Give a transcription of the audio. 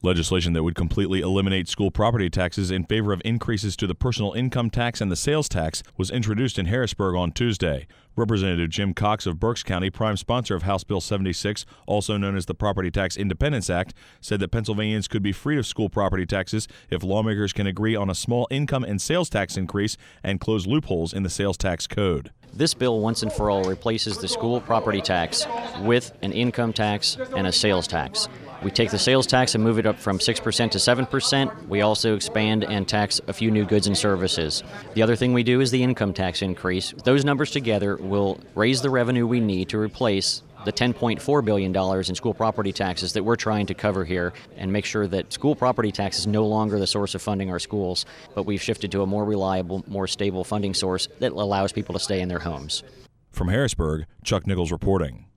Legislation that would completely eliminate school property taxes in favor of increases to the personal income tax and the sales tax was introduced in Harrisburg on Tuesday. Representative Jim Cox of Berks County, prime sponsor of House Bill 76, also known as the Property Tax Independence Act, said that Pennsylvanians could be freed of school property taxes if lawmakers can agree on a small income and sales tax increase and close loopholes in the sales tax code. This bill once and for all replaces the school property tax with an income tax and a sales tax. We take the sales tax and move it up from 6% to 7%. We also expand and tax a few new goods and services. The other thing we do is the income tax increase. Those numbers together will raise the revenue we need to replace the $10.4 billion in school property taxes that we're trying to cover here and make sure that school property tax is no longer the source of funding our schools, but we've shifted to a more reliable, more stable funding source that allows people to stay in their homes. From Harrisburg, Chuck Nichols reporting.